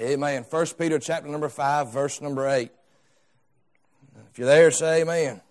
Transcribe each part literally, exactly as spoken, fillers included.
Amen. First Peter chapter number five, verse number eight. If you're there, say amen.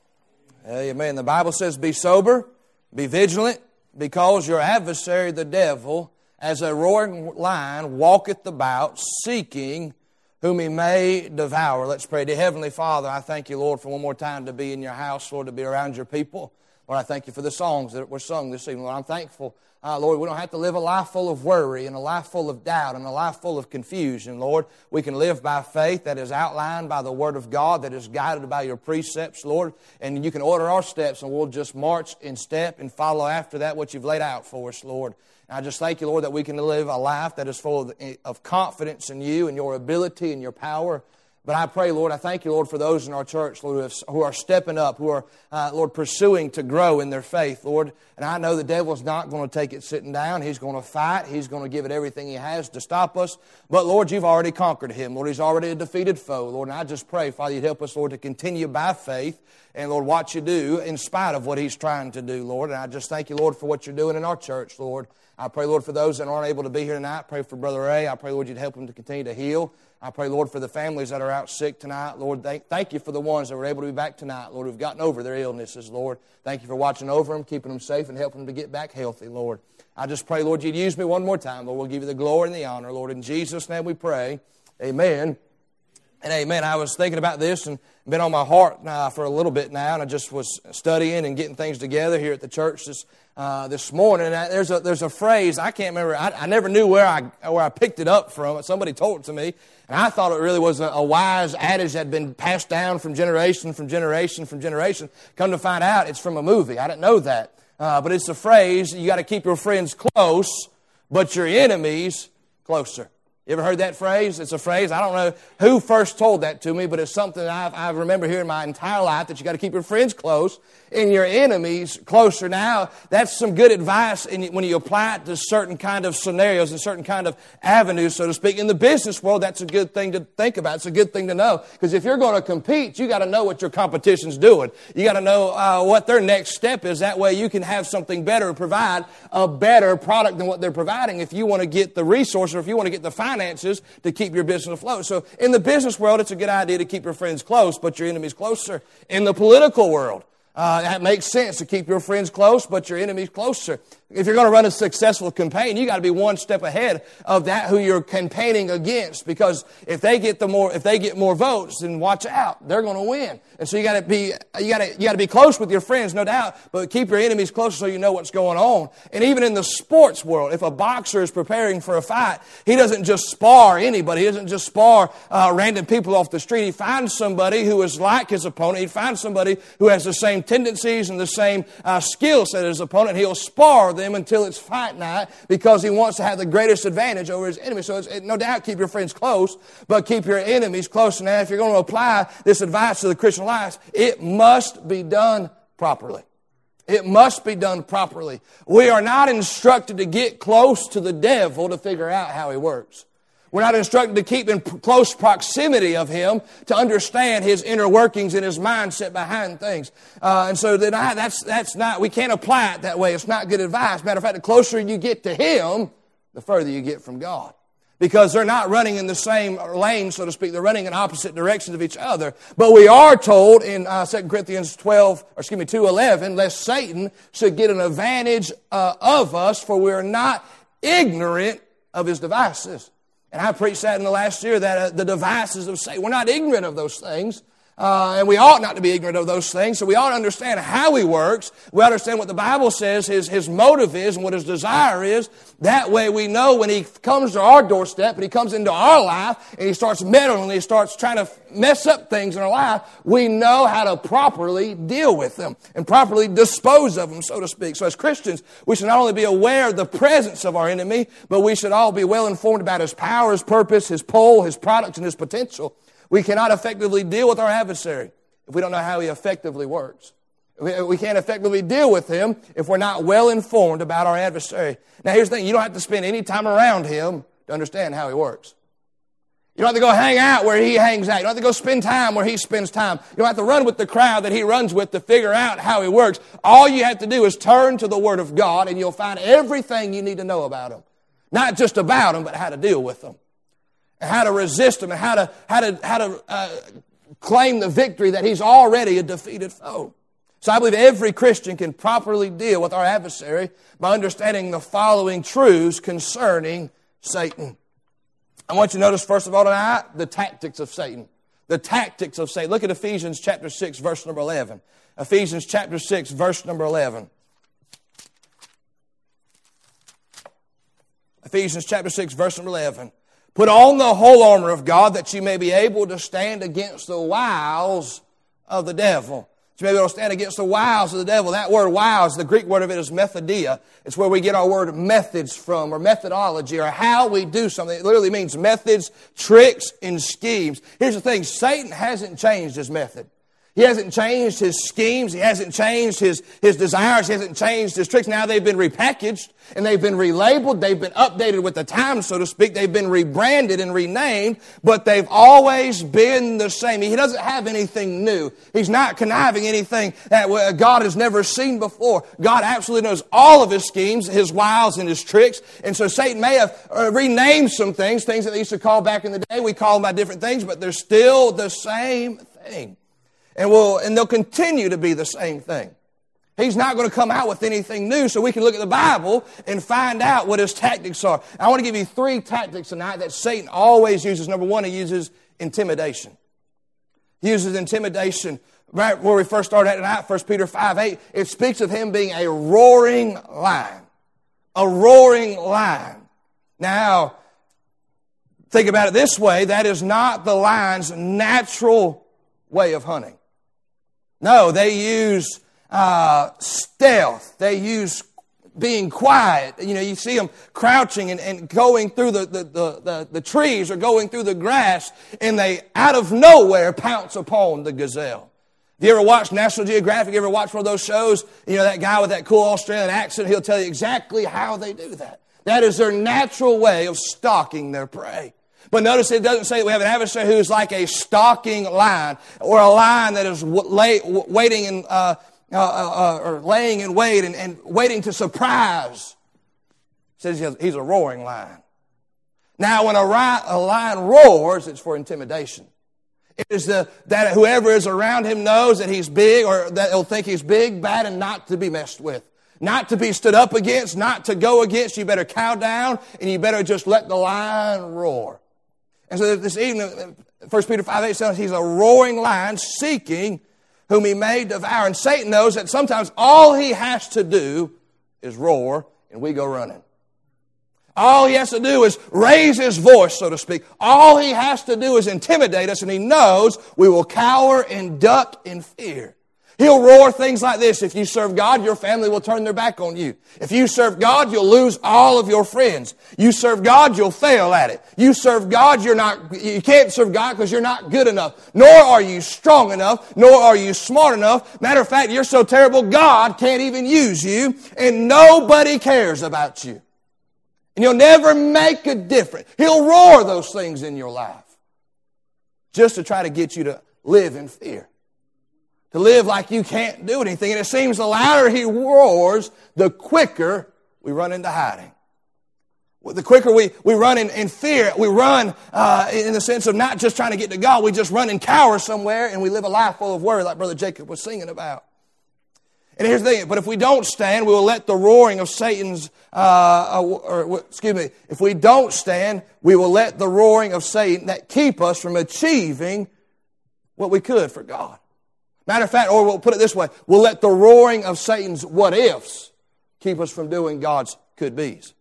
Amen. The Bible says, be sober, be vigilant, because your adversary, the devil, as a roaring lion, walketh about, seeking whom he may devour. Let's pray. Dear Heavenly Father, I thank you, Lord, for one more time to be in your house, Lord, to be around your people. Lord, I thank you for the songs that were sung this evening. Lord, I'm thankful, uh, Lord, we don't have to live a life full of worry and a life full of doubt and a life full of confusion, Lord. We can live by faith that is outlined by the Word of God, that is guided by your precepts, Lord. And you can order our steps, and we'll just march in step and follow after that what you've laid out for us, Lord. And I just thank you, Lord, that we can live a life that is full of, of confidence in you and your ability and your power. But I pray, Lord, I thank you, Lord, for those in our church, Lord, who, have, who are stepping up, who are, uh, Lord, pursuing to grow in their faith, Lord. And I know the devil's not going to take it sitting down. He's going to fight. He's going to give it everything he has to stop us. But, Lord, you've already conquered him. Lord, he's already a defeated foe, Lord. And I just pray, Father, you'd help us, Lord, to continue by faith. And, Lord, what you do in spite of what he's trying to do, Lord. And I just thank you, Lord, for what you're doing in our church, Lord. I pray, Lord, for those that aren't able to be here tonight. Pray for Brother Ray. I pray, Lord, you'd help him to continue to heal. I pray, Lord, for the families that are out sick tonight. Lord, thank, thank you for the ones that were able to be back tonight, Lord, who've gotten over their illnesses, Lord. Thank you for watching over them, keeping them safe, and helping them to get back healthy, Lord. I just pray, Lord, you'd use me one more time, Lord. We'll give you the glory and the honor, Lord. In Jesus' name we pray. Amen. And amen. I was thinking about this and been on my heart now for a little bit now, and I just was studying and getting things together here at the church this uh, this morning. And I, there's a there's a phrase I can't remember. I, I never knew where I where I picked it up from. Somebody told it to me, and I thought it really was a, a wise adage that had been passed down from generation from generation from generation. Come to find out, it's from a movie. I didn't know that, uh, but it's a phrase: you got to keep your friends close, but your enemies closer. You ever heard that phrase? It's a phrase. I don't know who first told that to me, but it's something I've, I remember hearing my entire life, that you got to keep your friends close and your enemies closer. Now, that's some good advice when you apply it to certain kind of scenarios and certain kind of avenues, so to speak. In the business world, that's a good thing to think about. It's a good thing to know, because if you're going to compete, you got to know what your competition's doing. You got to know uh, what their next step is. That way, you can have something better and provide a better product than what they're providing. If you want to get the resources, or if you want to get the finances to keep your business afloat. So in the business world, it's a good idea to keep your friends close, but your enemies closer. In the political world, uh, that makes sense to keep your friends close, but your enemies closer. If you're going to run a successful campaign, you got to be one step ahead of that who you're campaigning against, because if they get the more, if they get more votes, then watch out, they're going to win. And so you got to be, you got to, you got to be close with your friends, no doubt, but keep your enemies close so you know what's going on. And even in the sports world, if a boxer is preparing for a fight, he doesn't just spar anybody. He doesn't just spar uh, random people off the street. He finds somebody who is like his opponent. He finds somebody who has the same tendencies and the same uh, skill set as his opponent. He'll spar them until it's fight night, because he wants to have the greatest advantage over his enemy. So it's, it, no doubt keep your friends close, but keep your enemies close. Now, if you're going to apply this advice to the Christian life, it must be done properly. It must be done properly. We are not instructed to get close to the devil to figure out how he works. We're not instructed to keep in close proximity of him to understand his inner workings and his mindset behind things. Uh, and so then I, that's that's not, we can't apply it that way. It's not good advice. Matter of fact, the closer you get to him, the further you get from God. Because they're not running in the same lane, so to speak. They're running in opposite directions of each other. But we are told in uh, Second Corinthians twelve, or excuse me, two eleven, lest Satan should get an advantage uh, of us, for we are not ignorant of his devices. And I preached that in the last year, that uh, the devices of Satan, we're not ignorant of those things. Uh, and we ought not to be ignorant of those things. So we ought to understand how he works. We ought to understand what the Bible says his, his motive is and what his desire is. That way we know when he comes to our doorstep and he comes into our life and he starts meddling and he starts trying to mess up things in our life, we know how to properly deal with them and properly dispose of them, so to speak. So as Christians, we should not only be aware of the presence of our enemy, but we should all be well informed about his power, his purpose, his pull, his products, and his potential. We cannot effectively deal with our adversary if we don't know how he effectively works. We can't effectively deal with him if we're not well informed about our adversary. Now here's the thing, you don't have to spend any time around him to understand how he works. You don't have to go hang out where he hangs out. You don't have to go spend time where he spends time. You don't have to run with the crowd that he runs with to figure out how he works. All you have to do is turn to the Word of God and you'll find everything you need to know about him. Not just about him, but how to deal with them. and how to resist him, and how to, how to, how to uh, claim the victory that he's already a defeated foe. So I believe every Christian can properly deal with our adversary by understanding the following truths concerning Satan. I want you to notice, first of all, tonight, the tactics of Satan. The tactics of Satan. Look at Ephesians chapter six, verse number eleven. Ephesians chapter six, verse number eleven. Ephesians chapter six, verse number eleven. Put on the whole armor of God that you may be able to stand against the wiles of the devil. That you may be able to stand against the wiles of the devil. That word wiles, the Greek word of it is methodia. It's where we get our word methods from, or methodology, or how we do something. It literally means methods, tricks, and schemes. Here's the thing, Satan hasn't changed his method. He hasn't changed his schemes. He hasn't changed his, his desires. He hasn't changed his tricks. Now they've been repackaged and they've been relabeled. They've been updated with the times, so to speak. They've been rebranded and renamed, but they've always been the same. He doesn't have anything new. He's not conniving anything that God has never seen before. God absolutely knows all of his schemes, his wiles, and his tricks. And so Satan may have renamed some things, things that they used to call back in the day. We call them by different things, but they're still the same thing. And will and they'll continue to be the same thing. He's not going to come out with anything new, so we can look at the Bible and find out what his tactics are. I want to give you three tactics tonight that Satan always uses. Number one, he uses intimidation. He uses intimidation. Right where we first started at tonight, First Peter five eight, it speaks of him being a roaring lion. A roaring lion. Now, think about it this way. That is not the lion's natural way of hunting. No, they use uh, stealth. They use being quiet. You know, you see them crouching and, and going through the, the, the, the, the trees or going through the grass, and they, out of nowhere, pounce upon the gazelle. Have you ever watched National Geographic? You ever watched one of those shows? You know, that guy with that cool Australian accent, he'll tell you exactly how they do that. That is their natural way of stalking their prey. But notice it doesn't say that we have an adversary who's like a stalking lion, or a lion that is lay, waiting and uh, uh, uh, or laying in wait and, and waiting to surprise. It says he has, he's a roaring lion. Now, when a, ri- a lion roars, it's for intimidation. It is the, that whoever is around him knows that he's big, or that he'll think he's big, bad, and not to be messed with. Not to be stood up against, not to go against. You better cow down, and you better just let the lion roar. And so this evening, First Peter five eight says he's a roaring lion seeking whom he may devour. And Satan knows that sometimes all he has to do is roar, and we go running. All he has to do is raise his voice, so to speak. All he has to do is intimidate us, and he knows we will cower and duck in fear. He'll roar things like this: if you serve God, your family will turn their back on you. If you serve God, you'll lose all of your friends. You serve God, you'll fail at it. You serve God, you're not, you can't serve God because you're not good enough. Nor are you strong enough, nor are you smart enough. Matter of fact, you're so terrible, God can't even use you, and nobody cares about you. And you'll never make a difference. He'll roar those things in your life just to try to get you to live in fear. To live like you can't do anything. And it seems the louder he roars, the quicker we run into hiding. The quicker we, we run in, in fear, we run uh, in the sense of not just trying to get to God, we just run and cower somewhere, and we live a life full of worry like Brother Jacob was singing about. And here's the thing, but if we don't stand, we will let the roaring of Satan's, uh, or, excuse me, if we don't stand, we will let the roaring of Satan that keep us from achieving what we could for God. Matter of fact, or we'll put it this way, we'll let the roaring of Satan's what-ifs keep us from doing God's could-bes.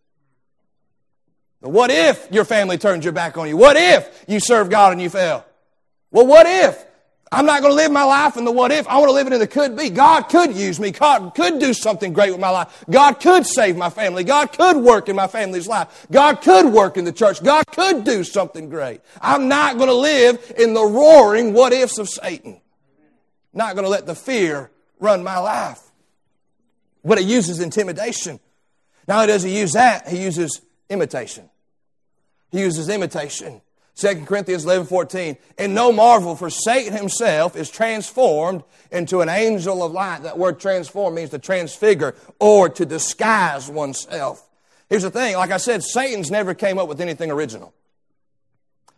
What if your family turns your back on you? What if you serve God and you fail? Well, what if? I'm not going to live my life in the what if. I want to live it in the could be. God could use me. God could do something great with my life. God could save my family. God could work in my family's life. God could work in the church. God could do something great. I'm not going to live in the roaring what ifs of Satan. Not going to let the fear run my life. But he uses intimidation. Not only does he use that, he uses imitation. He uses imitation. Second Corinthians eleven fourteen. And no marvel, for Satan himself is transformed into an angel of light. That word transform means to transfigure or to disguise oneself. Here's the thing. Like I said, Satan's never came up with anything original.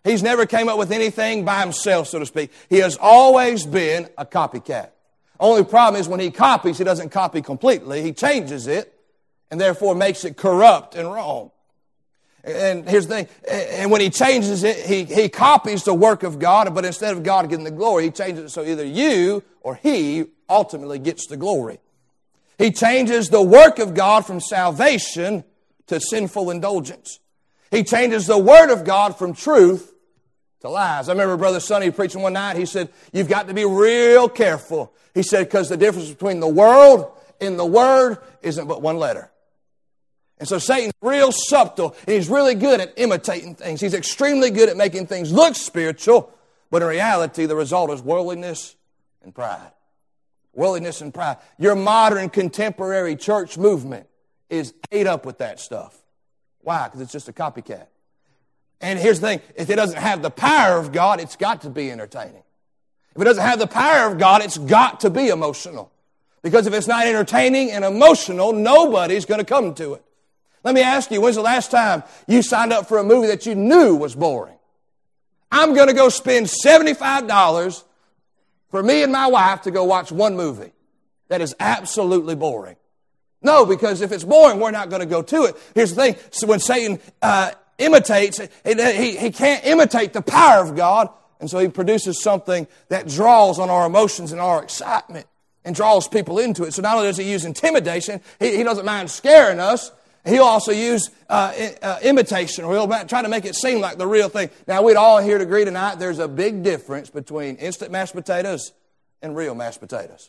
He's never came up with anything by himself, so to speak. He has always been a copycat. Only problem is when he copies, he doesn't copy completely. He changes it and therefore makes it corrupt and wrong. And here's the thing, and when he changes it, he, he copies the work of God, but instead of God getting the glory, he changes it so either you or he ultimately gets the glory. He changes the work of God from salvation to sinful indulgence. He changes the Word of God from truth to lies. I remember Brother Sonny preaching one night. He said, you've got to be real careful. He said, because the difference between the world and the Word isn't but one letter. And so Satan's real subtle, and he's really good at imitating things. He's extremely good at making things look spiritual, but in reality, the result is worldliness and pride. Worldliness and pride. Your modern contemporary church movement is ate up with that stuff. Why? Because it's just a copycat. And here's the thing, if it doesn't have the power of God, it's got to be entertaining. If it doesn't have the power of God, it's got to be emotional. Because if it's not entertaining and emotional, nobody's going to come to it. Let me ask you, when's the last time you signed up for a movie that you knew was boring? I'm going to go spend seventy-five dollars for me and my wife to go watch one movie that is absolutely boring. No, because if it's boring, we're not going to go to it. Here's the thing, so when Satan uh, imitates, he, he can't imitate the power of God, and so he produces something that draws on our emotions and our excitement and draws people into it. So not only does he use intimidation, he, he doesn't mind scaring us, he'll also use uh, uh, imitation, or he'll try to make it seem like the real thing. Now, we'd all here to agree tonight there's a big difference between instant mashed potatoes and real mashed potatoes.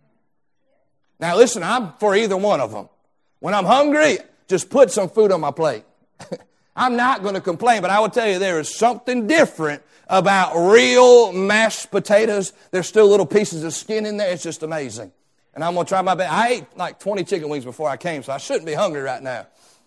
Now, listen, I'm for either one of them. When I'm hungry, just put some food on my plate. I'm not going to complain, but I will tell you there is something different about real mashed potatoes. There's still little pieces of skin in there. It's just amazing. And I'm going to try my best. I ate like twenty chicken wings before I came, so I shouldn't be hungry right now.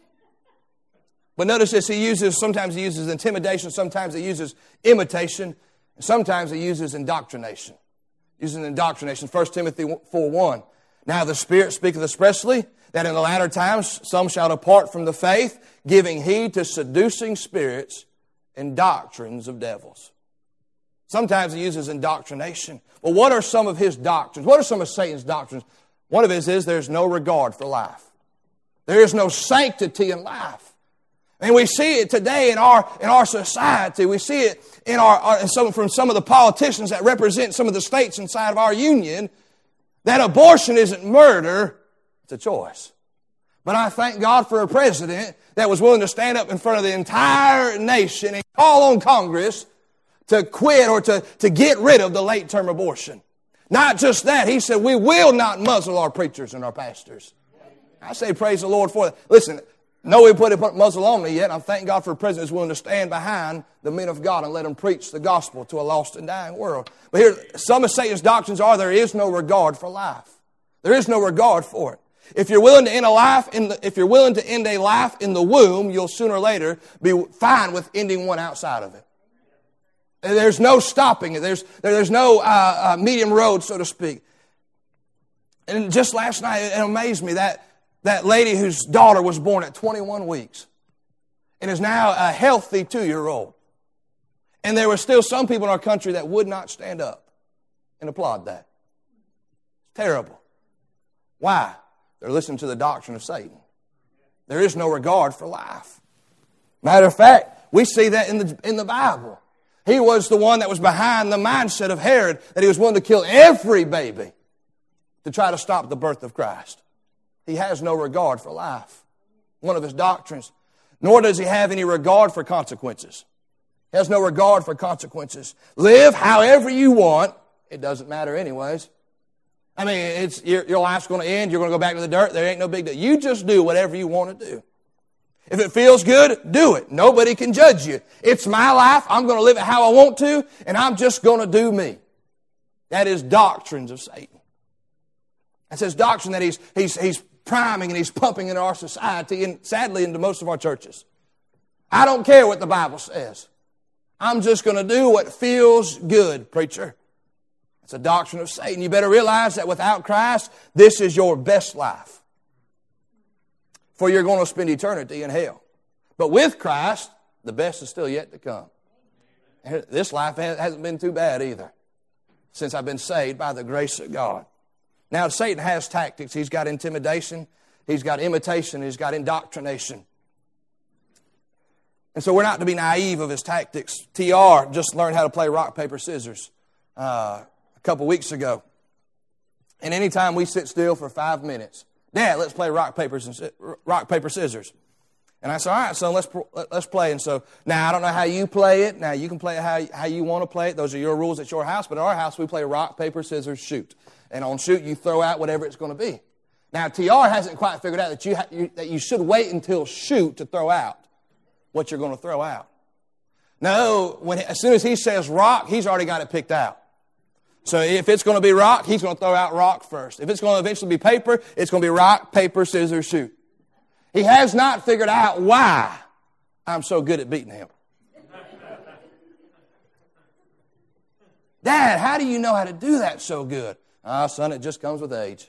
But notice this, he uses, sometimes he uses intimidation, sometimes he uses imitation, and sometimes he uses indoctrination. Using indoctrination. First Timothy four one. Now the Spirit speaketh expressly that in the latter times some shall depart from the faith, giving heed to seducing spirits and doctrines of devils. Sometimes he uses indoctrination. Well, what are some of his doctrines? What are some of Satan's doctrines? One of his is there's no regard for life. There is no sanctity in life. And we see it today in our in our society. We see it in our, our in some, from some of the politicians that represent some of the states inside of our union, that abortion isn't murder, it's a choice. But I thank God for a president that was willing to stand up in front of the entire nation and call on Congress to quit or to, to get rid of the late-term abortion. Not just that, he said, we will not muzzle our preachers and our pastors. I say praise the Lord for that. Listen, no we put a muzzle on me yet. I'm thanking God for a president who's willing to stand behind the men of God and let them preach the gospel to a lost and dying world. But here, some of Satan's doctrines are there is no regard for life. There is no regard for it. If you're willing to end a life in the, if you're willing to end a life in the womb, you'll sooner or later be fine with ending one outside of it. There's no stopping it. There's, there's no uh, uh, medium road, so to speak. And just last night, it amazed me that that lady whose daughter was born at twenty-one weeks and is now a healthy two-year-old. And there were still some people in our country that would not stand up and applaud that. Terrible. Why? They're listening to the doctrine of Satan. There is no regard for life. Matter of fact, we see that in the, in the Bible. He was the one that was behind the mindset of Herod, that he was willing to kill every baby to try to stop the birth of Christ. He has no regard for life. One of his doctrines. Nor does he have any regard for consequences. He has no regard for consequences. Live however you want. It doesn't matter anyways. I mean, it's your, your life's going to end. You're going to go back to the dirt. There ain't no big deal. You just do whatever you want to do. If it feels good, do it. Nobody can judge you. It's my life. I'm going to live it how I want to, and I'm just going to do me. That is doctrines of Satan. That's his doctrine that he's, he's, he's priming and he's pumping into our society and sadly into most of our churches. I don't care what the Bible says. I'm just going to do what feels good, preacher. It's a doctrine of Satan. You better realize that without Christ, this is your best life. For you're going to spend eternity in hell. But with Christ, the best is still yet to come. This life hasn't been too bad either, since I've been saved by the grace of God. Now, Satan has tactics. He's got intimidation. He's got imitation. He's got indoctrination. And so we're not to be naive of his tactics. T R just learned how to play rock, paper, scissors uh, a couple weeks ago. And anytime we sit still for five minutes, Dad, let's play rock, paper, rock, paper, scissors. And I said, all right, son, let's let's play. And so now I don't know how you play it. Now you can play it how, how you want to play it. Those are your rules at your house. But at our house, we play rock, paper, scissors, shoot. And on shoot, you throw out whatever it's going to be. Now, T R hasn't quite figured out that you, ha- you, that you should wait until shoot to throw out what you're going to throw out. No, when, as soon as he says rock, he's already got it picked out. So if it's going to be rock, he's going to throw out rock first. If it's going to eventually be paper, it's going to be rock, paper, scissors, shoot. He has not figured out why I'm so good at beating him. Dad, how do you know how to do that so good? Ah, son, it just comes with age.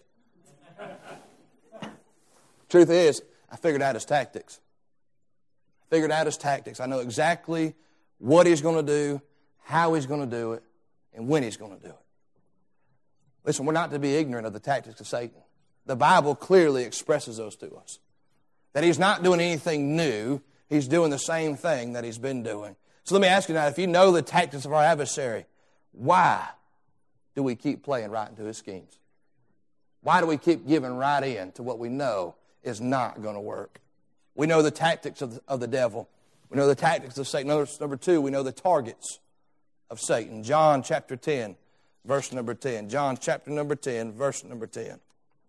Truth is, I figured out his tactics. I figured out his tactics. I know exactly what he's going to do, how he's going to do it, and when he's going to do it. Listen, we're not to be ignorant of the tactics of Satan. The Bible clearly expresses those to us. That he's not doing anything new. He's doing the same thing that he's been doing. So let me ask you now, if you know the tactics of our adversary, why do we keep playing right into his schemes? Why do we keep giving right in to what we know is not going to work? We know the tactics of the, of the devil. We know the tactics of Satan. Number, number two, we know the targets of Satan. John chapter ten, verse number ten. John chapter number ten, verse number ten.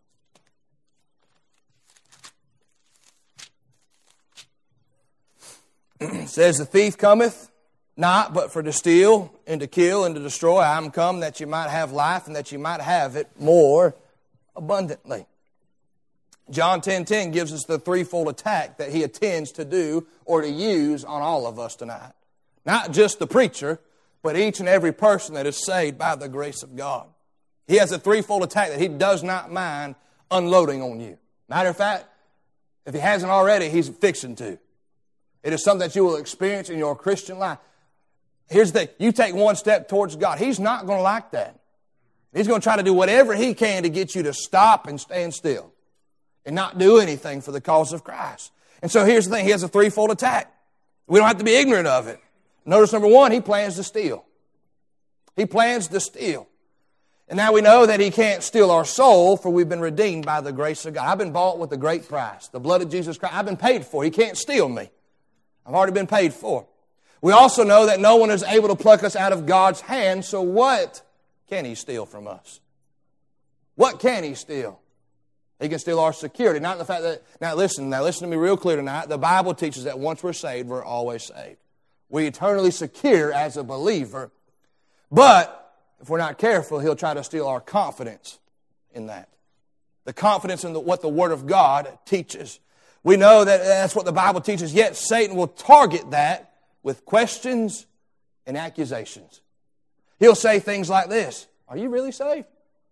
It says, the thief cometh not but for to steal and to kill and to destroy. I am come that you might have life and that you might have it more abundantly. John ten ten gives us the threefold attack that he intends to do or to use on all of us tonight. Not just the preacher, but each and every person that is saved by the grace of God. He has a threefold attack that he does not mind unloading on you. Matter of fact, if he hasn't already, he's fixing to. It is something that you will experience in your Christian life. Here's the thing. You take one step towards God. He's not going to like that. He's going to try to do whatever he can to get you to stop and stand still and not do anything for the cause of Christ. And so here's the thing. He has a threefold attack. We don't have to be ignorant of it. Notice number one, he plans to steal. He plans to steal. And now we know that he can't steal our soul, for we've been redeemed by the grace of God. I've been bought with a great price, the blood of Jesus Christ. I've been paid for. He can't steal me. I've already been paid for. We also know that no one is able to pluck us out of God's hand, so what can he steal from us? What can he steal? He can steal our security. Not the fact that, now listen, now listen to me real clear tonight. The Bible teaches that once we're saved, we're always saved. We're eternally secure as a believer. But if we're not careful, he'll try to steal our confidence in that. The confidence in the, what the Word of God teaches. We know that that's what the Bible teaches, yet Satan will target that with questions and accusations. He'll say things like this, are you really saved?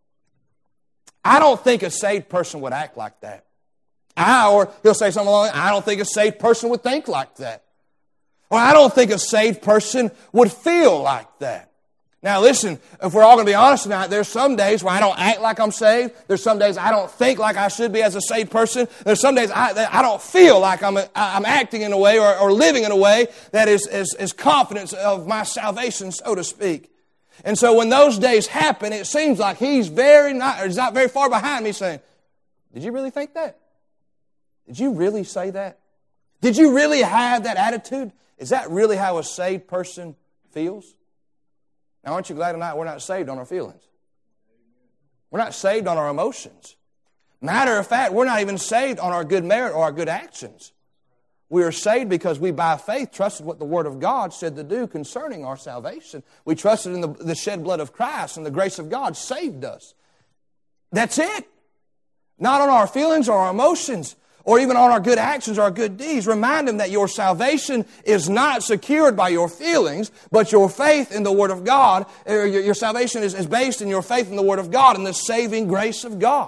I don't think a saved person would act like that. I, or he'll say something along, I don't think a saved person would think like that. Or I don't think a saved person would feel like that. Now listen, if we're all going to be honest tonight, there's some days where I don't act like I'm saved. There's some days I don't think like I should be as a saved person. There's some days I, I don't feel like I'm, I'm acting in a way or, or living in a way that is, is, is confidence of my salvation, so to speak. And so when those days happen, it seems like he's very not, or he's not very far behind me saying, did you really think that? Did you really say that? Did you really have that attitude? Is that really how a saved person feels? Now, aren't you glad tonight we're not saved on our feelings? We're not saved on our emotions. Matter of fact, we're not even saved on our good merit or our good actions. We are saved because we, by faith, trusted what the Word of God said to do concerning our salvation. We trusted in the, the shed blood of Christ, and the grace of God saved us. That's it. Not on our feelings or our emotions, or even on our good actions or our good deeds. Remind them that your salvation is not secured by your feelings, but your faith in the Word of God. Your, your salvation is, is based in your faith in the Word of God and the saving grace of God.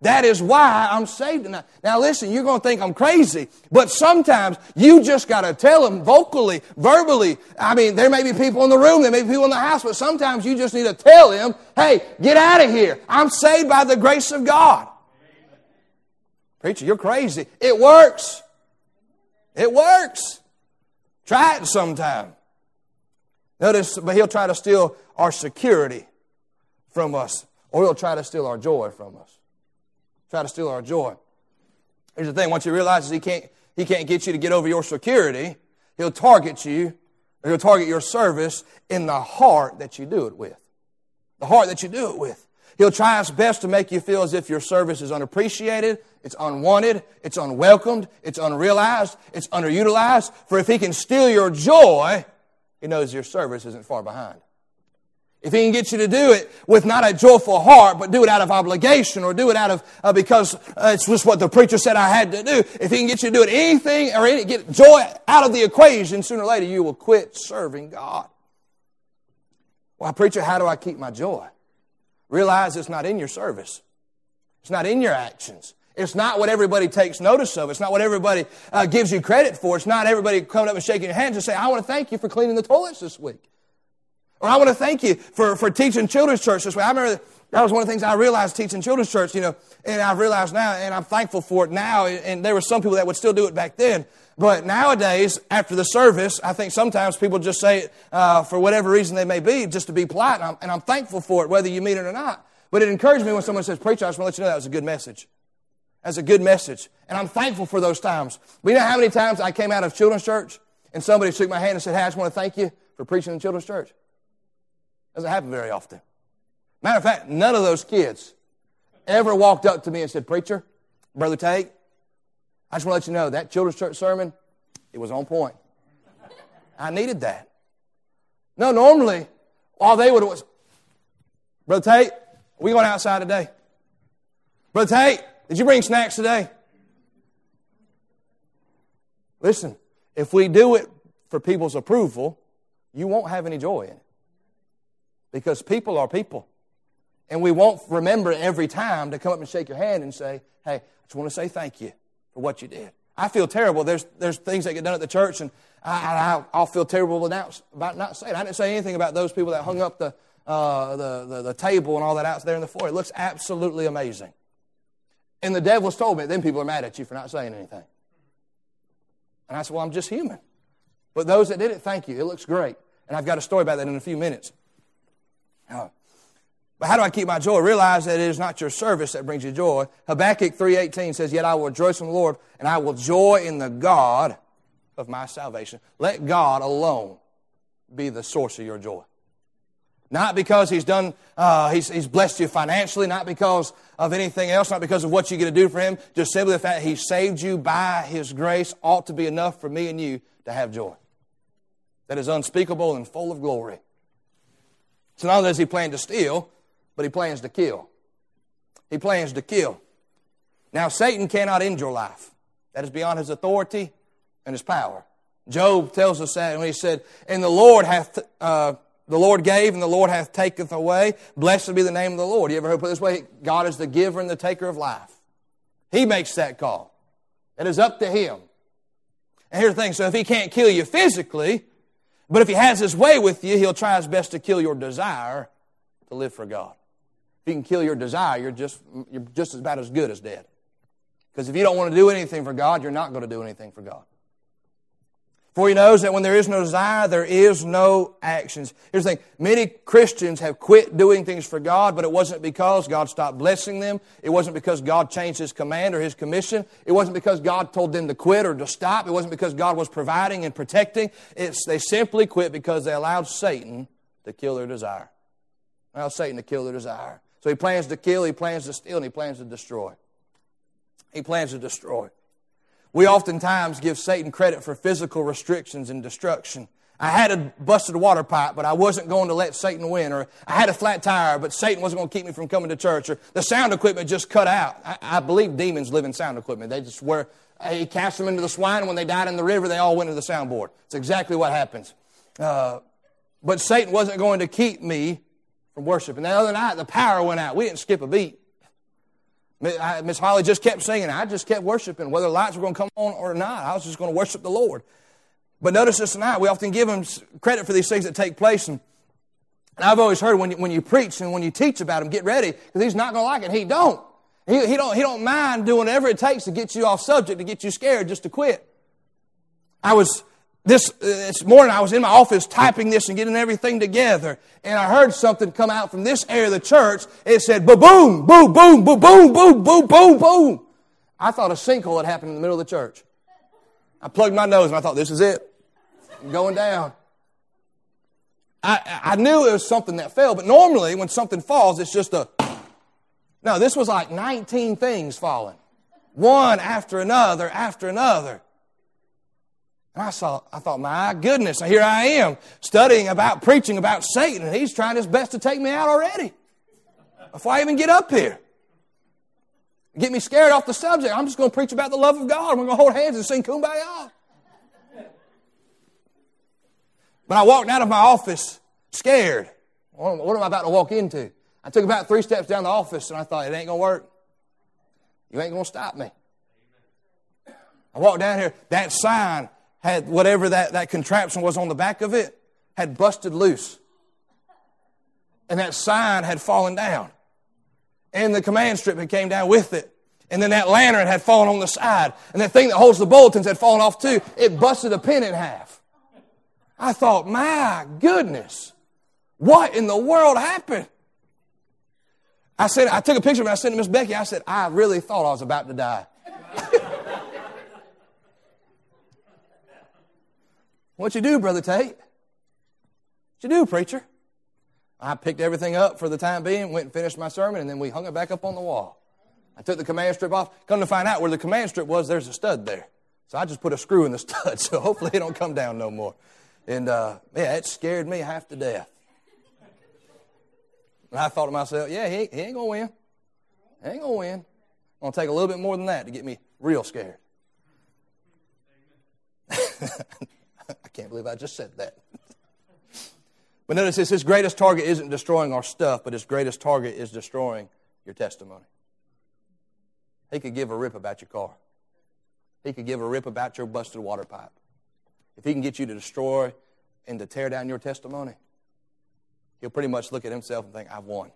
That is why I'm saved tonight. Now listen, you're going to think I'm crazy, but sometimes you just got to tell them vocally, verbally. I mean, there may be people in the room, there may be people in the house, but sometimes you just need to tell them, hey, get out of here. I'm saved by the grace of God. Preacher, you're crazy. It works. It works. Try it sometime. Notice, but he'll try to steal our security from us, or he'll try to steal our joy from us. Try to steal our joy. Here's the thing. Once he realizes he can't, he can't get you to get over your security, he'll target you, or he'll target your service in the heart that you do it with. The heart that you do it with. He'll try his best to make you feel as if your service is unappreciated, it's unwanted, it's unwelcomed, it's unrealized, it's underutilized. For if he can steal your joy, he knows your service isn't far behind. If he can get you to do it with not a joyful heart, but do it out of obligation or do it out of uh, because uh, it's just what the preacher said I had to do. If he can get you to do it anything or any, get joy out of the equation, sooner or later you will quit serving God. Well, preacher, how do I keep my joy? Realize it's not in your service. It's not in your actions. It's not what everybody takes notice of. It's not what everybody uh, gives you credit for. It's not everybody coming up and shaking your hands and saying, I want to thank you for cleaning the toilets this week. Or I want to thank you for, for teaching children's church this way. I remember that was one of the things I realized teaching children's church, you know, and I've realized now, and I'm thankful for it now, and there were some people that would still do it back then. But nowadays, after the service, I think sometimes people just say it uh, for whatever reason they may be, just to be polite, and I'm, and I'm thankful for it, whether you mean it or not. But it encouraged me when someone says, preacher, I just want to let you know that was a good message. That's a good message. And I'm thankful for those times. We know how many times I came out of children's church, and somebody shook my hand and said, hey, I just want to thank you for preaching in children's church. Doesn't happen very often. Matter of fact, none of those kids ever walked up to me and said, preacher, Brother Tate, I just want to let you know that children's church sermon, it was on point. I needed that. No, normally, all they would have was, Brother Tate, are we going outside today? Brother Tate, did you bring snacks today? Listen, if we do it for people's approval, you won't have any joy in it. Because people are people. And we won't remember every time to come up and shake your hand and say, hey, I just want to say thank you for what you did. I feel terrible. There's there's things that get done at the church, and I, I, I'll feel terrible about, about not saying. I didn't say anything about those people that hung up the, uh, the, the, the table and all that out there in the floor. It looks absolutely amazing. And the devil's told me, then people are mad at you for not saying anything. And I said, well, I'm just human. But those that did it, thank you. It looks great. And I've got a story about that in a few minutes. Uh, but how do I keep my joy? Realize that it is not your service that brings you joy. Habakkuk three eighteen says, yet I will rejoice in the Lord, and I will joy in the God of my salvation. Let God alone be the source of your joy. Not because He's done, uh, he's, he's blessed you financially, not because of anything else, not because of what you get to do for Him. Just simply the fact that He saved you by His grace ought to be enough for me and you to have joy. That is unspeakable and full of glory. So not only does he plan to steal, but he plans to kill. He plans to kill. Now, Satan cannot end your life. That is beyond his authority and his power. Job tells us that when he said, and the Lord hath, uh, the Lord gave and the Lord hath taketh away. Blessed be the name of the Lord. You ever heard it put this way? God is the giver and the taker of life. He makes that call. It is up to Him. And here's the thing. So if He can't kill you physically, but if He has His way with you, He'll try His best to kill your desire to live for God. If He can kill your desire, you're just, you're just about as good as dead. Because if you don't want to do anything for God, you're not going to do anything for God. For He knows that when there is no desire, there is no actions. Here's the thing. Many Christians have quit doing things for God, but it wasn't because God stopped blessing them. It wasn't because God changed His command or His commission. It wasn't because God told them to quit or to stop. It wasn't because God was providing and protecting. It's, they simply quit because they allowed Satan to kill their desire. Allowed Satan to kill their desire. So he plans to kill, he plans to steal, and he plans to destroy. He plans to destroy. We oftentimes give Satan credit for physical restrictions and destruction. I had a busted water pipe, but I wasn't going to let Satan win. Or I had a flat tire, but Satan wasn't going to keep me from coming to church. Or the sound equipment just cut out. I, I believe demons live in sound equipment. They just wear, he cast them into the swine, and when they died in the river, they all went into the soundboard. It's exactly what happens. Uh, but Satan wasn't going to keep me from worshiping. The other night, the power went out. We didn't skip a beat. Miss Holly just kept singing. I just kept worshiping. Whether the lights were going to come on or not, I was just going to worship the Lord. But notice this tonight, we often give Him credit for these things that take place. And, and I've always heard when you, when you preach and when you teach about Him, get ready, because He's not going to like it. He don't. He, he don't. He don't mind doing whatever it takes to get you off subject, to get you scared, just to quit. I was, this, this morning I was in my office typing this and getting everything together. And I heard something come out from this area of the church. It said, ba-boom, boom, boom, boom, boom, boom, boom, boom, boom. I thought a sinkhole had happened in the middle of the church. I plugged my nose and I thought, this is it. I'm going down. I, I knew it was something that fell, but normally when something falls, it's just a... No, this was like nineteen things falling. One after another, after another. And I saw, I thought, my goodness, here I am studying about, preaching about Satan, and he's trying his best to take me out already. Before I even get up here. Get me scared off the subject. I'm just going to preach about the love of God. We're going to hold hands and sing Kumbaya. But I walked out of my office scared. What am I about to walk into? I took about three steps down the office and I thought, it ain't going to work. You ain't going to stop me. I walked down here. That sign had whatever that, that contraption was on the back of it had busted loose. And that sign had fallen down. And the command strip had came down with it. And then that lantern had fallen on the side. And that thing that holds the bulletins had fallen off too. It busted a pin in half. I thought, my goodness, what in the world happened? I said, I took a picture of it, I sent it to Miss Becky. I said, I really thought I was about to die. What'd you do, Brother Tate? What'd you do, preacher? I picked everything up for the time being, went and finished my sermon, and then we hung it back up on the wall. I took the command strip off. Come to find out where the command strip was, there's a stud there. So I just put a screw in the stud, so hopefully it don't come down no more. And, uh, yeah, it scared me half to death. And I thought to myself, yeah, he ain't, he ain't going to win. He ain't going to win. It's going to take a little bit more than that to get me real scared. I can't believe I just said that. But notice this, his greatest target isn't destroying our stuff, but his greatest target is destroying your testimony. He could give a rip about your car. He could give a rip about your busted water pipe. If he can get you to destroy and to tear down your testimony, he'll pretty much look at himself and think, I've won.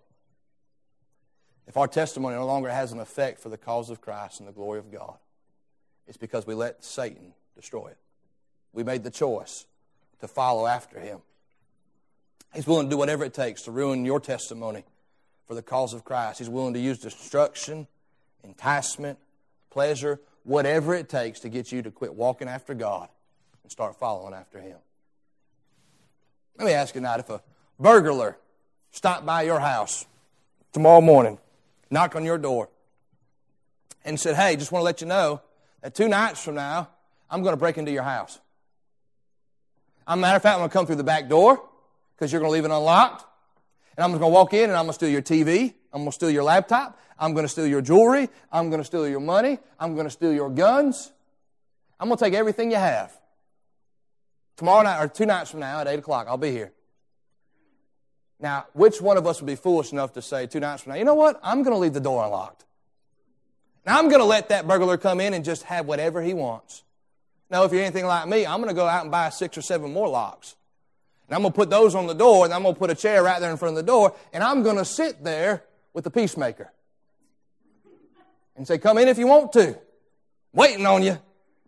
If our testimony no longer has an effect for the cause of Christ and the glory of God, it's because we let Satan destroy it. We made the choice to follow after him. He's willing to do whatever it takes to ruin your testimony for the cause of Christ. He's willing to use destruction, enticement, pleasure, whatever it takes to get you to quit walking after God and start following after him. Let me ask you tonight, if a burglar stopped by your house tomorrow morning, knocked on your door, and said, hey, just want to let you know that two nights from now, I'm going to break into your house. As a matter of fact, I'm going to come through the back door because you're going to leave it unlocked. And I'm just going to walk in and I'm going to steal your T V. I'm going to steal your laptop. I'm going to steal your jewelry. I'm going to steal your money. I'm going to steal your guns. I'm going to take everything you have. Tomorrow night, or two nights from now at eight o'clock, I'll be here. Now, which one of us would be foolish enough to say two nights from now, you know what? I'm going to leave the door unlocked. Now, I'm going to let that burglar come in and just have whatever he wants. Now, if you're anything like me, I'm going to go out and buy six or seven more locks. And I'm going to put those on the door, and I'm going to put a chair right there in front of the door, and I'm going to sit there with the peacemaker. And say, come in if you want to. Waiting on you.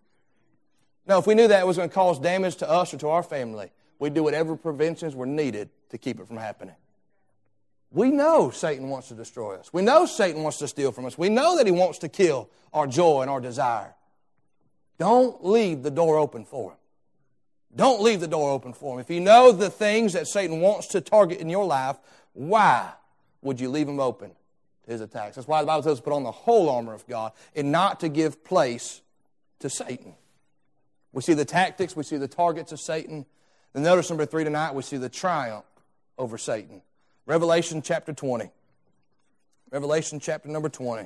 No, if we knew that it was going to cause damage to us or to our family, we'd do whatever preventions were needed to keep it from happening. We know Satan wants to destroy us. We know Satan wants to steal from us. We know that he wants to kill our joy and our desire. Don't leave the door open for him. Don't leave the door open for him. If you know the things that Satan wants to target in your life, why would you leave him open to his attacks? That's why the Bible tells us to put on the whole armor of God and not to give place to Satan. We see the tactics, we see the targets of Satan. Then notice number three tonight, we see the triumph over Satan. Revelation chapter twenty. Revelation chapter number twenty.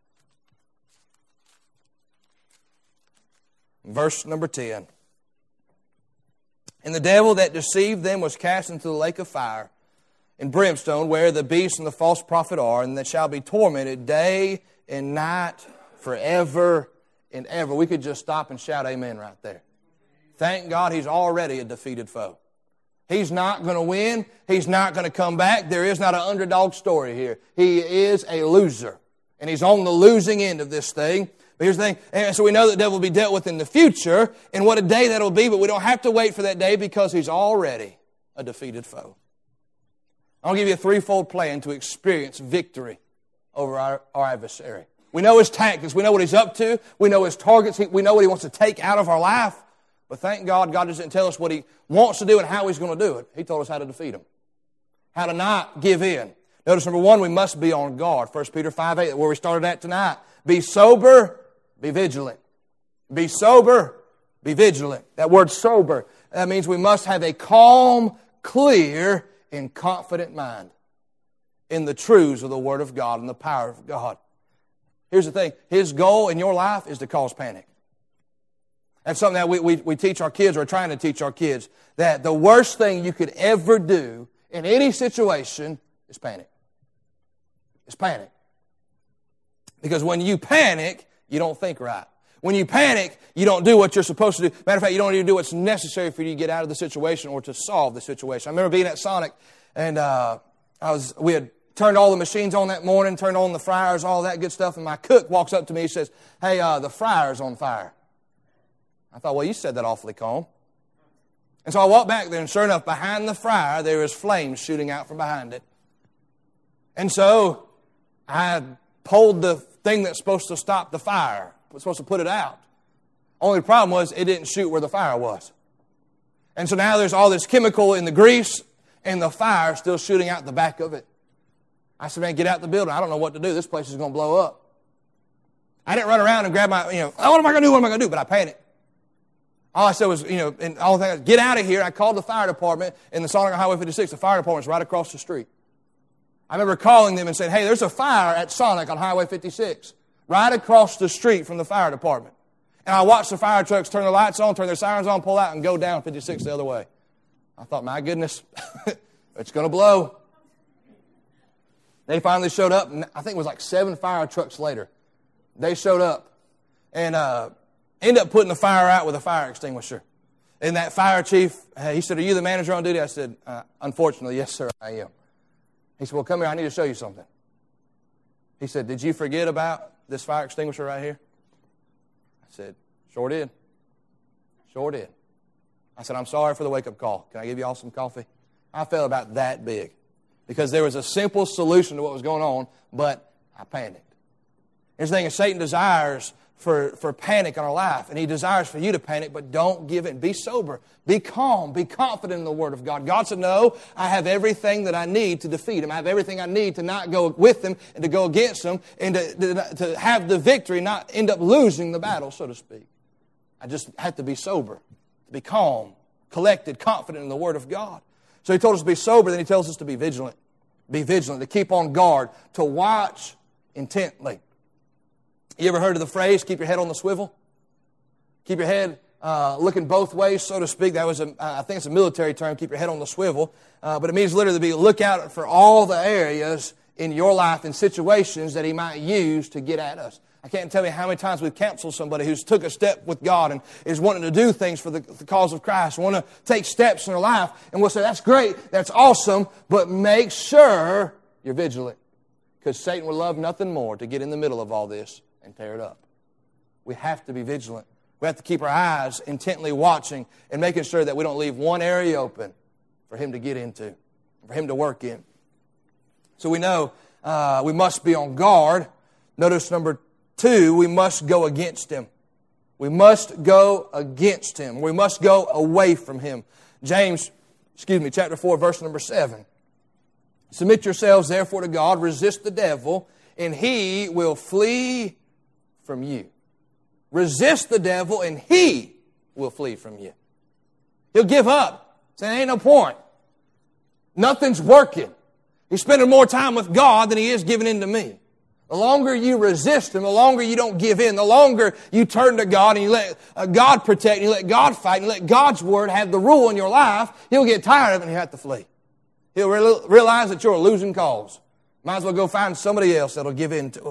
Verse number ten. And the devil that deceived them was cast into the lake of fire and brimstone, where the beast and the false prophet are, and that shall be tormented day and night, forever and ever. We could just stop and shout amen right there. Thank God He's already a defeated foe. He's not going to win. He's not going to come back. There is not an underdog story here. He is a loser. And he's on the losing end of this thing. But here's the thing. And so we know that the devil will be dealt with in the future. And what a day that'll be. But we don't have to wait for that day because he's already a defeated foe. I'll give you a threefold plan to experience victory over our, our adversary. We know his tactics. We know what he's up to. We know his targets. We know what he wants to take out of our life. But thank God, God doesn't tell us what He wants to do and how He's going to do it. He told us how to defeat Him. How to not give in. Notice number one, we must be on guard. First Peter five eight, where we started at tonight. Be sober, be vigilant. Be sober, be vigilant. That word sober, that means we must have a calm, clear, and confident mind in the truths of the Word of God and the power of God. Here's the thing. His goal in your life is to cause panic. That's something that we, we, we teach our kids, or are trying to teach our kids, that the worst thing you could ever do in any situation is panic. It's panic. Because when you panic, you don't think right. When you panic, you don't do what you're supposed to do. Matter of fact, you don't even do what's necessary for you to get out of the situation or to solve the situation. I remember being at Sonic, and uh, I was we had turned all the machines on that morning, turned on the fryers, all that good stuff, and my cook walks up to me and says, hey, uh, the fryer's on fire. I thought, well, you said that awfully calm. And so I walked back there, and sure enough, behind the fryer, there was flames shooting out from behind it. And so I pulled the thing that's supposed to stop the fire, was supposed to put it out. Only problem was it didn't shoot where the fire was. And so now there's all this chemical in the grease, and the fire still shooting out the back of it. I said, man, get out the building. I don't know what to do. This place is going to blow up. I didn't run around and grab my, you know, oh, what am I going to do? What am I going to do? But I panicked. All I said was, you know, and all the thing, get out of here. I called the fire department in the Sonic on Highway fifty-six. The fire department's right across the street. I remember calling them and saying, hey, there's a fire at Sonic on Highway fifty-six, right across the street from the fire department. And I watched the fire trucks turn their lights on, turn their sirens on, pull out, and go down fifty-six the other way. I thought, my goodness, it's going to blow. They finally showed up, and I think it was like seven fire trucks later. They showed up and uh, ended up putting the fire out with a fire extinguisher. And that fire chief, he said, are you the manager on duty? I said, uh, unfortunately, yes, sir, I am. He said, well, come here, I need to show you something. He said, did you forget about this fire extinguisher right here? I said, sure did. Sure did. I said, I'm sorry for the wake-up call. Can I give you all some coffee? I felt about that big because there was a simple solution to what was going on, but I panicked. Here's the thing, is Satan desires for, for panic in our life, and he desires for you to panic, but don't give in. Be sober. Be calm. Be confident in the Word of God. God said, no, I have everything that I need to defeat him. I have everything I need to not go with him and to go against him and to, to, to have the victory, not end up losing the battle, so to speak. I just have to be sober, to be calm, collected, confident in the Word of God. So he told us to be sober, then he tells us to be vigilant. Be vigilant, to keep on guard, to watch intently. You ever heard of the phrase, keep your head on the swivel? Keep your head uh, looking both ways, so to speak. That was, a, I think it's a military term, keep your head on the swivel. Uh, but it means literally to be look out for all the areas in your life and situations that he might use to get at us. I can't tell you how many times we've counseled somebody who's took a step with God and is wanting to do things for the, the cause of Christ, want to take steps in their life, and we'll say, that's great, that's awesome, but make sure you're vigilant. Because Satan would love nothing more to get in the middle of all this and tear it up. We have to be vigilant. We have to keep our eyes intently watching and making sure that we don't leave one area open for him to get into, for him to work in. So we know uh, we must be on guard. Notice number two, we must go against him. We must go against him. We must go away from him. James, excuse me, chapter four, verse number seven. Submit yourselves therefore to God, resist the devil, and he will flee from you. Resist the devil, and he will flee from you. He'll give up. Say, ain't no point. Nothing's working. He's spending more time with God than he is giving in to me. The longer you resist him, the longer you don't give in, the longer you turn to God and you let uh, God protect, and you let God fight, and you let God's Word have the rule in your life, he'll get tired of it and he'll have to flee. He'll re- realize that you're a losing cause. Might as well go find somebody else that'll give in to him.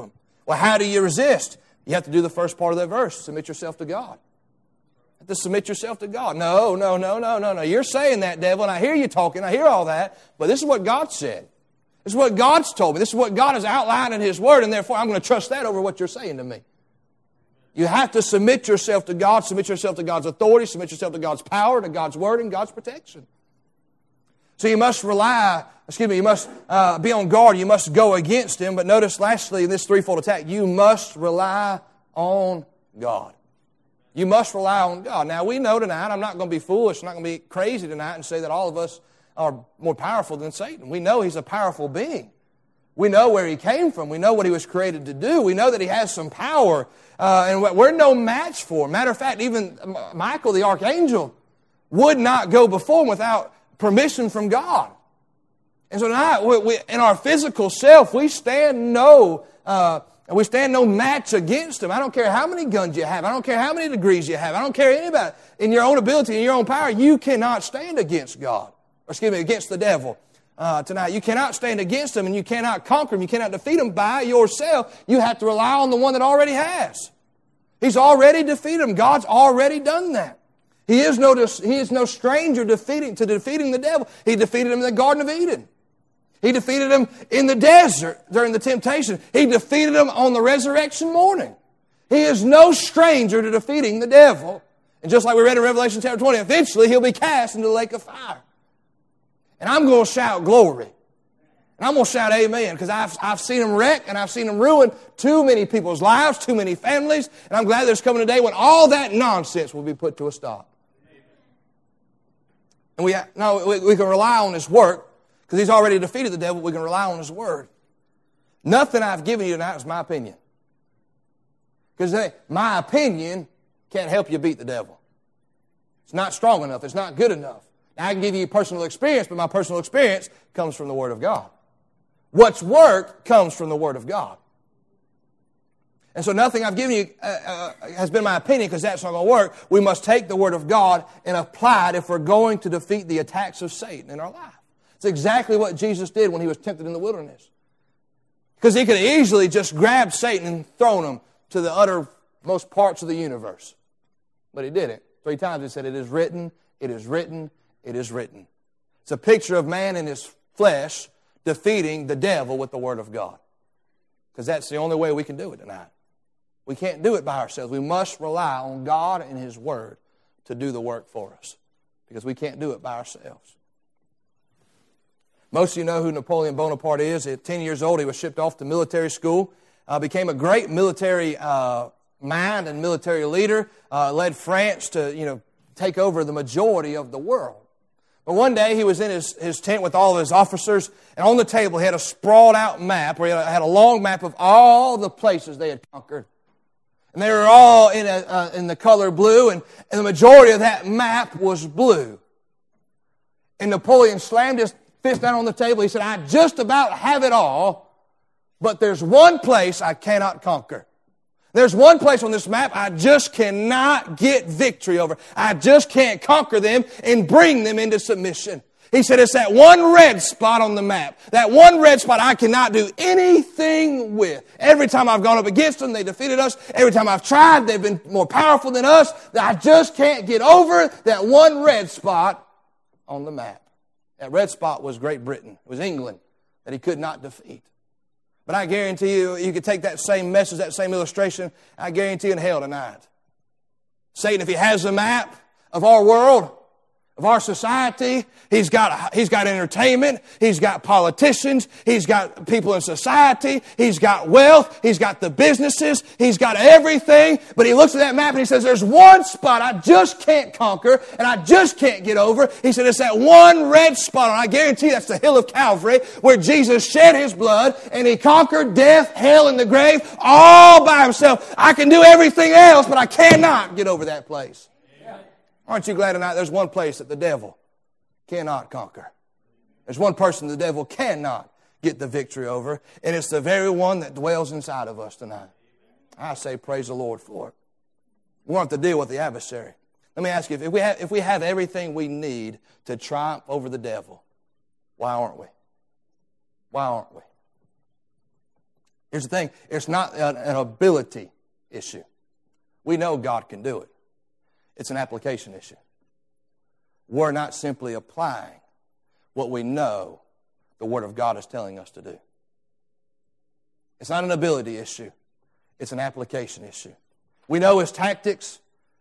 Well, how do you resist? You have to do the first part of that verse, submit yourself to God. You have to submit yourself to God. No, no, no, no, no, no. You're saying that, devil, and I hear you talking, I hear all that, but this is what God said. This is what God's told me. This is what God has outlined in His Word, and therefore I'm going to trust that over what you're saying to me. You have to submit yourself to God, submit yourself to God's authority, submit yourself to God's power, to God's Word, and God's protection. So you must rely, excuse me, you must uh, be on guard. You must go against Him. But notice lastly, in this threefold attack, you must rely on God. You must rely on God. Now we know tonight, I'm not going to be foolish, I'm not going to be crazy tonight and say that all of us are more powerful than Satan. We know he's a powerful being. We know where he came from. We know what he was created to do. We know that he has some power. Uh, and we're no match for him. Matter of fact, even Michael, the archangel, would not go before him without permission from God. And so tonight, we, we, in our physical self, we stand no uh, we stand no match against him. I don't care how many guns you have. I don't care how many degrees you have. I don't care anybody. In your own ability, in your own power, you cannot stand against God. Or excuse me, against the devil. Uh, tonight. You cannot stand against him and you cannot conquer him. You cannot defeat him by yourself. You have to rely on the one that already has. He's already defeated him. God's already done that. He is no, he is no stranger defeating, to defeating the devil. He defeated him in the Garden of Eden. He defeated him in the desert during the temptation. He defeated him on the resurrection morning. He is no stranger to defeating the devil. And just like we read in Revelation chapter twenty, eventually he'll be cast into the lake of fire. And I'm going to shout glory. And I'm going to shout amen because I've, I've seen him wreck and I've seen him ruin too many people's lives, too many families. And I'm glad there's coming a day when all that nonsense will be put to a stop. And we, no, we, we can rely on His work because He's already defeated the devil. We can rely on His Word. Nothing I've given you tonight is my opinion. Because hey, my opinion can't help you beat the devil. It's not strong enough. It's not good enough. I can give you personal experience, but my personal experience comes from the Word of God. What's worked comes from the Word of God. And so nothing I've given you uh, uh, has been my opinion because that's not going to work. We must take the Word of God and apply it if we're going to defeat the attacks of Satan in our life. It's exactly what Jesus did when He was tempted in the wilderness. Because He could have easily just grabbed Satan and thrown him to the uttermost parts of the universe. But He didn't. Three times He said, "It is written, it is written, it is written." It's a picture of man in his flesh defeating the devil with the Word of God. Because that's the only way we can do it tonight. We can't do it by ourselves. We must rely on God and His Word to do the work for us. Because we can't do it by ourselves. Most of you know who Napoleon Bonaparte is. At ten years old, he was shipped off to military school. Uh, became a great military uh, mind and military leader. Uh, led France to, you know, take over the majority of the world. But one day he was in his, his tent with all of his officers, and on the table he had a sprawled out map where he had a long map of all the places they had conquered. And they were all in, a, uh, in the color blue, and, and the majority of that map was blue. And Napoleon slammed his fist down on the table. He said, "I just about have it all, but there's one place I cannot conquer. There's one place on this map I just cannot get victory over. I just can't conquer them and bring them into submission." He said, "It's that one red spot on the map. That one red spot I cannot do anything with. Every time I've gone up against them, they defeated us. Every time I've tried, they've been more powerful than us. I just can't get over that one red spot on the map." That red spot was Great Britain. It was England that he could not defeat. But I guarantee you, you could take that same message, that same illustration, I guarantee you in hell tonight. Satan, if he has a map of our world, of our society, he's got, he's got entertainment, he's got politicians, he's got people in society, he's got wealth, he's got the businesses, he's got everything, but he looks at that map and he says, "There's one spot I just can't conquer and I just can't get over." He said, "It's that one red spot, and I guarantee that's the hill of Calvary where Jesus shed His blood and He conquered death, hell, and the grave all by Himself. I can do everything else, but I cannot get over that place." Aren't you glad tonight there's one place that the devil cannot conquer? There's one person the devil cannot get the victory over, and it's the very one that dwells inside of us tonight. I say praise the Lord for it. We want to deal with the adversary. Let me ask you, if we have, if we have everything we need to triumph over the devil, why aren't we? Why aren't we? Here's the thing. It's not an, an ability issue. We know God can do it. It's an application issue. We're not simply applying what we know the Word of God is telling us to do. It's not an ability issue. It's an application issue. We know His tactics.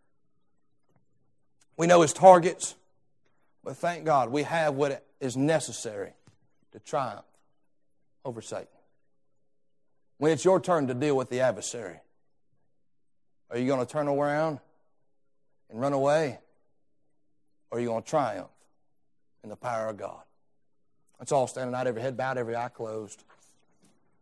We know His targets. But thank God we have what is necessary to triumph over Satan. When it's your turn to deal with the adversary, are you going to turn around and run away? Or are you going to triumph in the power of God? Let's all stand tonight, every head bowed, every eye closed.